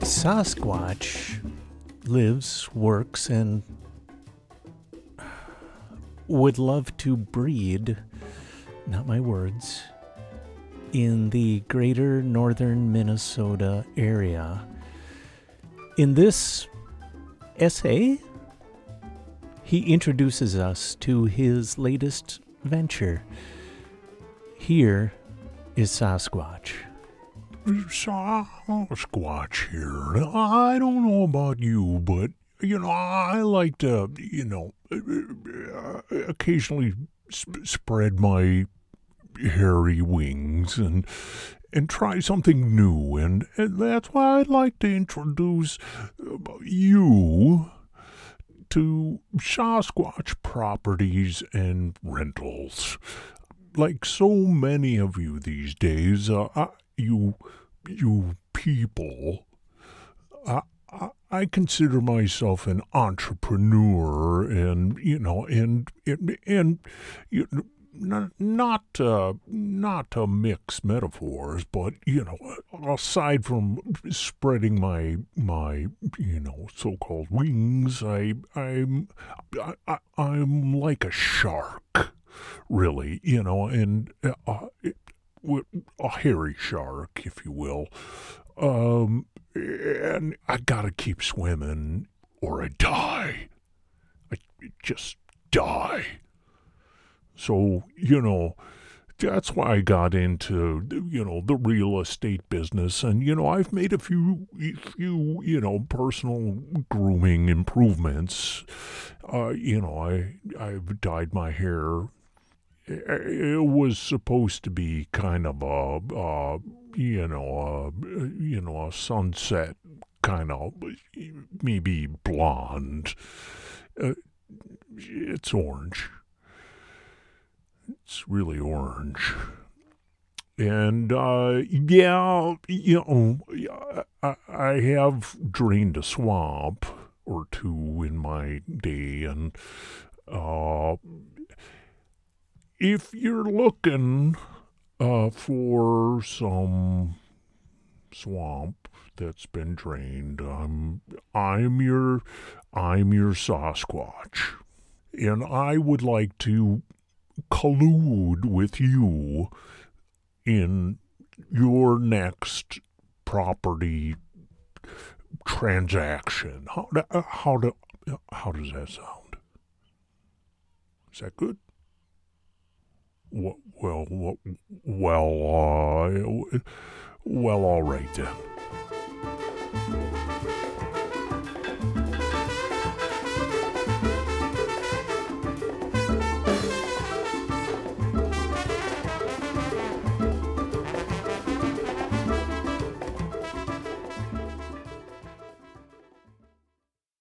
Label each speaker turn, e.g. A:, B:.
A: Sasquatch lives, works, and would love to breed, not my words, in the greater northern Minnesota area. In this essay, he introduces us to his latest venture. Here is Sasquatch.
B: Sasquatch here. I don't know about you, but, I like to, occasionally spread my hairy wings and try something new. And that's why I'd like to introduce you to Sasquatch Properties and Rentals. Like so many of you these days, you people, I consider myself an entrepreneur, and not to mix metaphors, but aside from spreading my so-called wings, I'm like a shark, really, and a hairy shark, if you will. And I gotta keep swimming or I die. I just die. So, that's why I got into, the real estate business. And, I've made a few, personal grooming improvements. I've dyed my hair. It was supposed to be kind of a sunset kind of, maybe blonde. It's orange. It's really orange. And, I have drained a swamp or two in my day, and, if you're looking for some swamp that's been drained, I'm your Sasquatch, and I would like to collude with you in your next property transaction. How does that sound? Is that good? Well, all right then.